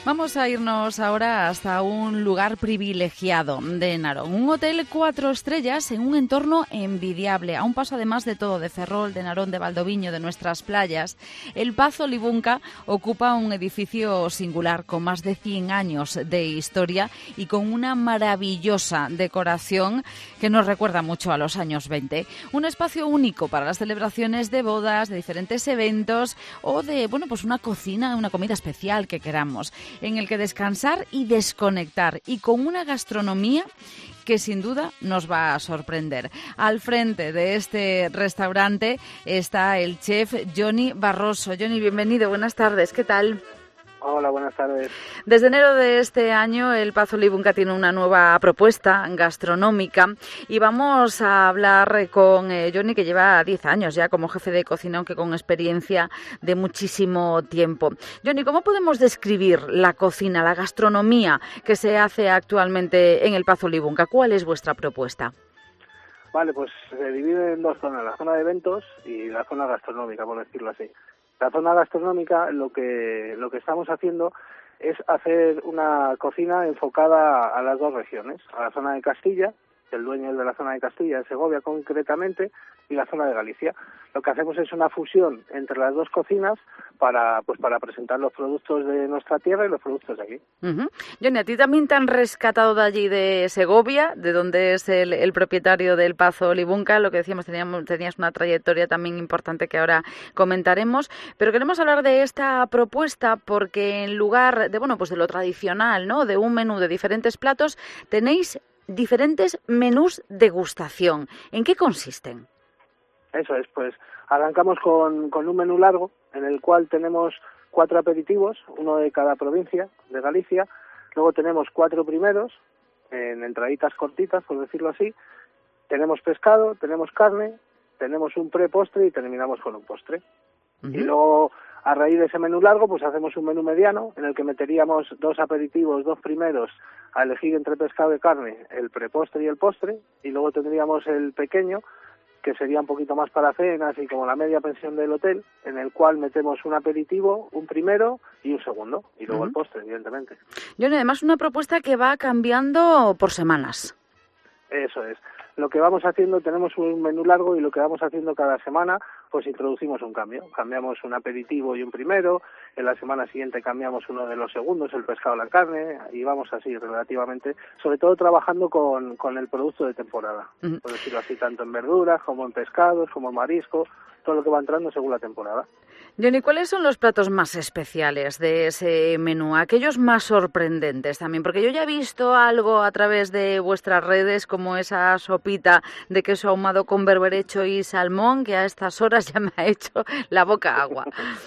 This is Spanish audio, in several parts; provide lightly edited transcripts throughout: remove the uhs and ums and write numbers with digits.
Vamos a irnos ahora hasta un lugar privilegiado de Narón, un hotel 4 estrellas en un entorno envidiable, a un paso además de todo, de Ferrol, de Narón, de Valdoviño, de nuestras playas. El Pazo Libunca ocupa un edificio singular con más de 100 años de historia y con una maravillosa decoración que nos recuerda mucho a los años 20. Un espacio único para las celebraciones de bodas, de diferentes eventos o de, pues una cocina, una comida especial que queramos, en el que descansar y desconectar, y con una gastronomía que sin duda nos va a sorprender. Al frente de este restaurante está el chef Johnny Barroso. Johnny, bienvenido, buenas tardes, ¿qué tal? Hola, buenas tardes. Desde enero de este año el Pazo Libunca tiene una nueva propuesta gastronómica y vamos a hablar con Johnny, que lleva 10 años ya como jefe de cocina, aunque con experiencia de muchísimo tiempo. Johnny, ¿cómo podemos describir la cocina, la gastronomía que se hace actualmente en el Pazo Libunca? ¿Cuál es vuestra propuesta? Vale, pues se divide en dos zonas, la zona de eventos y la zona gastronómica, por decirlo así. La zona gastronómica, lo que estamos haciendo es hacer una cocina enfocada a las dos regiones, a la zona de Castilla, el dueño es de la zona de Castilla, de Segovia concretamente, y la zona de Galicia. Lo que hacemos es una fusión entre las dos cocinas para presentar los productos de nuestra tierra y los productos de aquí. Uh-huh. Johnny, ¿a ti también te han rescatado de allí, de Segovia, de donde es el propietario del Pazo Libunca? Lo que decíamos, tenías una trayectoria también importante que ahora comentaremos, pero queremos hablar de esta propuesta porque en lugar de, de lo tradicional, ¿no?, de un menú de diferentes platos, tenéis diferentes menús degustación. ¿En qué consisten? Eso es, pues arrancamos con un menú largo en el cual tenemos 4 aperitivos, uno de cada provincia de Galicia, luego tenemos 4 primeros en entraditas cortitas, por decirlo así, tenemos pescado, tenemos carne, tenemos un prepostre y terminamos con un postre. Uh-huh. Y luego, a raíz de ese menú largo, pues hacemos un menú mediano en el que meteríamos 2 aperitivos, 2 primeros, a elegir entre pescado y carne, el prepostre y el postre, y luego tendríamos el pequeño, que sería un poquito más para cenas y como la media pensión del hotel, en el cual metemos un aperitivo, un primero y un segundo, y luego el postre, evidentemente. Y además una propuesta que va cambiando por semanas. Eso es. Lo que vamos haciendo, tenemos un menú largo y lo que vamos haciendo cada semana, pues introducimos un cambio. Cambiamos un aperitivo y un primero, en la semana siguiente cambiamos uno de los segundos, el pescado o la carne, y vamos así relativamente, sobre todo trabajando con el producto de temporada, por decirlo así, tanto en verduras como en pescados, como en marisco, todo lo que va entrando según la temporada. Johnny, ¿cuáles son los platos más especiales de ese menú? Aquellos más sorprendentes también, porque yo ya he visto algo a través de vuestras redes, como esa sopita de queso ahumado con berberecho y salmón, que a estas horas ya me ha hecho la boca agua.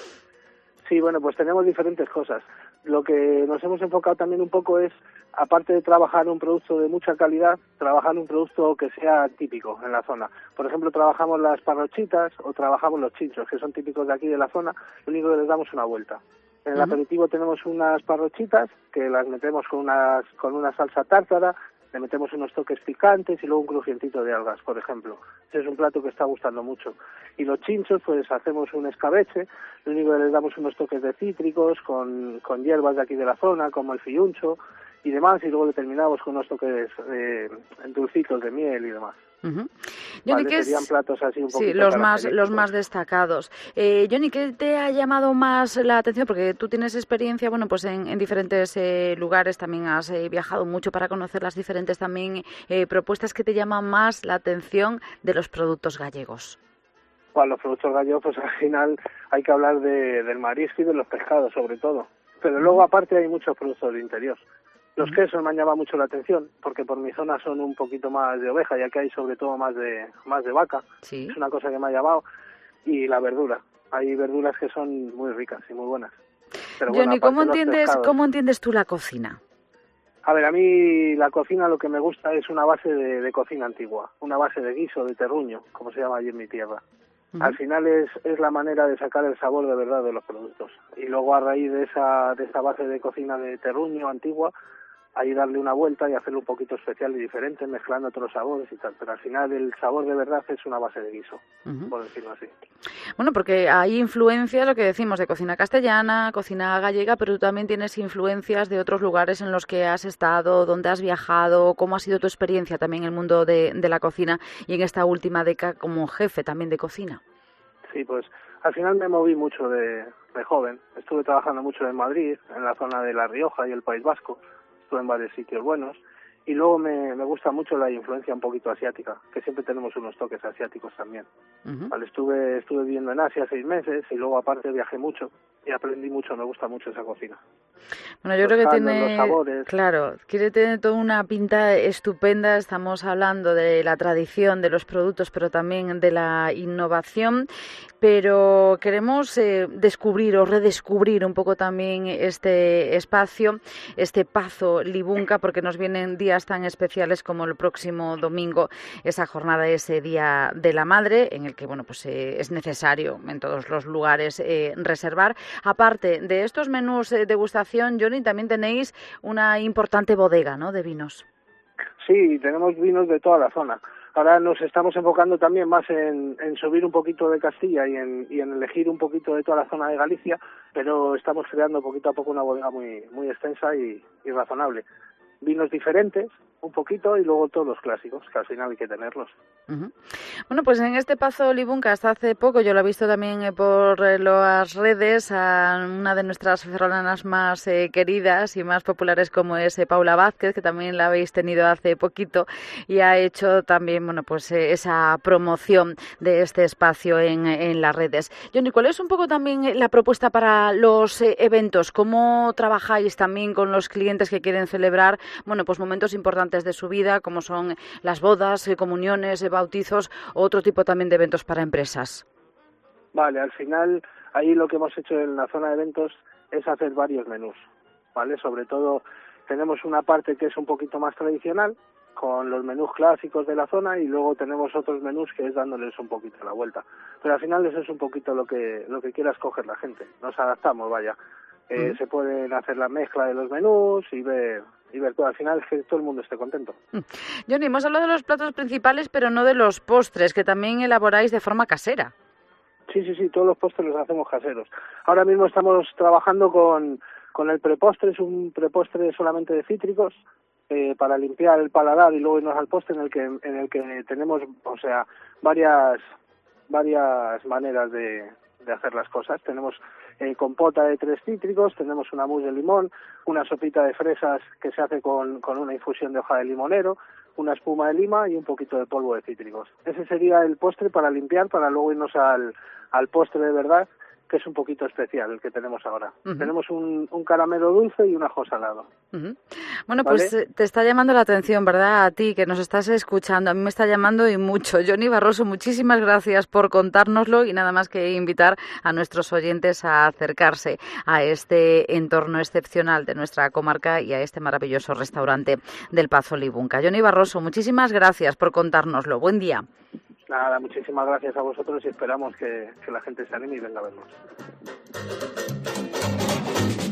Sí, bueno, pues tenemos diferentes cosas. Lo que nos hemos enfocado también un poco es, aparte de trabajar un producto de mucha calidad, trabajar un producto que sea típico en la zona. Por ejemplo, trabajamos las parrochitas o trabajamos los chinchos, que son típicos de aquí de la zona, lo único que les damos una vuelta. En el aperitivo tenemos unas parrochitas que las metemos con una salsa tártara, le metemos unos toques picantes y luego un crujientito de algas, por ejemplo. Ese es un plato que está gustando mucho. Y los chinchos, pues hacemos un escabeche, lo único que les damos unos toques de cítricos con hierbas de aquí de la zona, como el fiuncho y demás, y luego le terminamos con unos toques dulcitos de miel y demás. Uh-huh. Johnny, Vale, serían platos así un poquito los más destacados. Johnny, ¿qué te ha llamado más la atención? Porque tú tienes experiencia, pues en diferentes lugares, también has viajado mucho para conocer las diferentes también propuestas que te llaman más la atención de los productos gallegos. Bueno, los productos gallegos, pues al final hay que hablar del marisco y de los pescados, sobre todo. Pero luego, aparte, hay muchos productos del interior. Los quesos me han llamado mucho la atención, porque por mi zona son un poquito más de oveja, ya que hay sobre todo más de vaca. Sí. Es una cosa que me ha llamado. Y la verdura. Hay verduras que son muy ricas y muy buenas. Pero Johnny, bueno, ¿cómo entiendes tú la cocina? A ver, a mí la cocina lo que me gusta es una base de cocina antigua, una base de guiso, de terruño, como se llama allí en mi tierra. Uh-huh. Al final es la manera de sacar el sabor de verdad de los productos. Y luego a raíz de esa base de cocina de terruño antigua, ahí darle una vuelta y hacerlo un poquito especial y diferente, mezclando otros sabores y tal. Pero al final el sabor de verdad es una base de guiso, por decirlo así. Bueno, porque hay influencias, lo que decimos, de cocina castellana, cocina gallega, pero tú también tienes influencias de otros lugares en los que has estado, donde has viajado. ¿Cómo ha sido tu experiencia también en el mundo de la cocina y en esta última década como jefe también de cocina? Sí, pues al final me moví mucho de joven. Estuve trabajando mucho en Madrid, en la zona de La Rioja y el País Vasco. Estuve en varios sitios buenos. Y luego me gusta mucho la influencia un poquito asiática, que siempre tenemos unos toques asiáticos también. Vale, estuve viviendo en Asia 6 meses y luego aparte viajé mucho y aprendí mucho, me gusta mucho esa cocina. Bueno, yo creo que los sabores. Claro, tiene toda una pinta estupenda. Estamos hablando de la tradición, de los productos, pero también de la innovación. Pero queremos descubrir o redescubrir un poco también este espacio, este Pazo Libunca, porque nos vienen días tan especiales como el próximo domingo, esa jornada, ese Día de la Madre, en el que bueno, pues es necesario en todos los lugares reservar. Aparte de estos menús de degustación, Johnny, también tenéis una importante bodega, ¿no?, de vinos. Sí, tenemos vinos de toda la zona. Ahora nos estamos enfocando también más en subir un poquito de Castilla y en elegir un poquito de toda la zona de Galicia, pero estamos creando poquito a poco una bodega muy extensa y razonable. Vinos diferentes, un poquito, y luego todos los clásicos, que al final hay que tenerlos. Bueno, pues en este Pazo Libunca, hasta hace poco, yo lo he visto también por las redes, a una de nuestras ferrolanas más queridas y más populares, como es Paula Vázquez, que también la habéis tenido hace poquito, y ha hecho también, bueno, pues esa promoción de este espacio en las redes. Johnny, ¿cuál es un poco también la propuesta para los eventos? ¿Cómo trabajáis también con los clientes que quieren celebrar, bueno, pues momentos importantes de su vida, como son las bodas, comuniones, bautizos o otro tipo también de eventos para empresas? Vale, al final ahí lo que hemos hecho en la zona de eventos es hacer varios menús, ¿vale? Sobre todo tenemos una parte que es un poquito más tradicional, con los menús clásicos de la zona, y luego tenemos otros menús que es dándoles un poquito la vuelta. Pero al final eso es un poquito lo que quiera escoger la gente. Nos adaptamos, vaya. Se pueden hacer la mezcla de los menús y ver todo. Al final es que todo el mundo esté contento. Johnny, hemos hablado de los platos principales, pero no de los postres, que también elaboráis de forma casera. Sí, todos los postres los hacemos caseros. Ahora mismo estamos trabajando con el prepostre, es un prepostre solamente de cítricos, para limpiar el paladar y luego irnos al postre, en el que tenemos, o sea, varias maneras de hacer las cosas. Tenemos compota de 3 cítricos, tenemos una mousse de limón, una sopita de fresas que se hace con una infusión de hoja de limonero, una espuma de lima y un poquito de polvo de cítricos. Ese sería el postre para limpiar, para luego irnos al postre de verdad, que es un poquito especial el que tenemos ahora. Tenemos un caramelo dulce y un ajo salado. Bueno, ¿vale? Pues te está llamando la atención, ¿verdad? A ti, que nos estás escuchando. A mí me está llamando y mucho. Johnny Barroso, muchísimas gracias por contárnoslo, y nada más que invitar a nuestros oyentes a acercarse a este entorno excepcional de nuestra comarca y a este maravilloso restaurante del Pazo Libunca. Johnny Barroso, muchísimas gracias por contárnoslo. Buen día. Nada, muchísimas gracias a vosotros y esperamos que la gente se anime y venga a vernos.